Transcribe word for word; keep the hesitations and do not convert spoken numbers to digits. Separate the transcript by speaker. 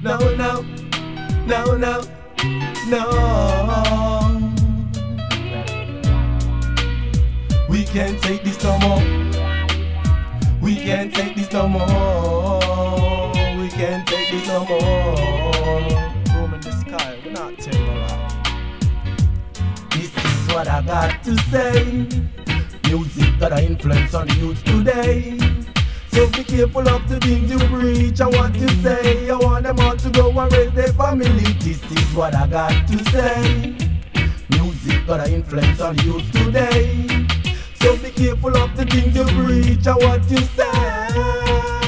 Speaker 1: no, no, no, no, no. We can't take this no more. We can't take this no more. We can't take this no more.
Speaker 2: Room in the sky, we're not telling a lie.
Speaker 1: This is what I got to say. Music got an influence on the youth today. So be careful of the things you preach and what you say. I want them all to go and raise their family. This is what I got to say. Music got an influence on the youth today. So be careful of the things you preach and what you say.